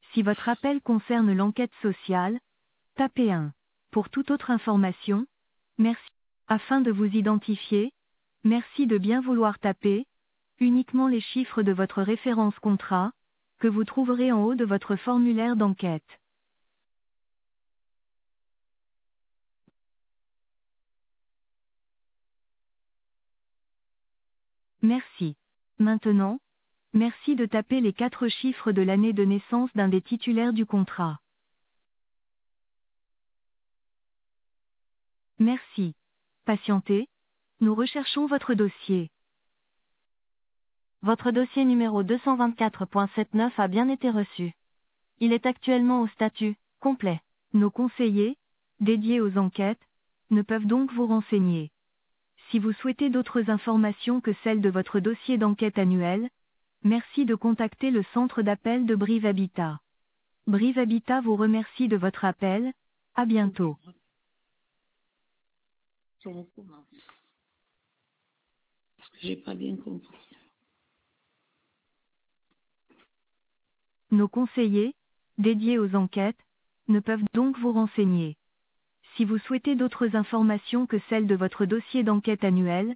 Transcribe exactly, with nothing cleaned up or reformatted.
Si votre appel concerne l'enquête sociale, tapez un. Pour toute autre information, merci. Afin de vous identifier, merci de bien vouloir taper uniquement les chiffres de votre référence contrat, que vous trouverez en haut de votre formulaire d'enquête. Merci. Maintenant, merci de taper les quatre chiffres de l'année de naissance d'un des titulaires du contrat. Merci. Patientez, nous recherchons votre dossier. Votre dossier numéro deux cent vingt-quatre point soixante-neuf a bien été reçu. Il est actuellement au statut complet. Nos conseillers, dédiés aux enquêtes, ne peuvent donc vous renseigner. Si vous souhaitez d'autres informations que celles de votre dossier d'enquête annuel, merci de contacter le centre d'appel de Brive Habitat. Brive Habitat vous remercie de votre appel. À bientôt. Je recommence. Parce que j'ai pas bien compris. Nos conseillers, dédiés aux enquêtes, ne peuvent donc vous renseigner. Si vous souhaitez d'autres informations que celles de votre dossier d'enquête annuel,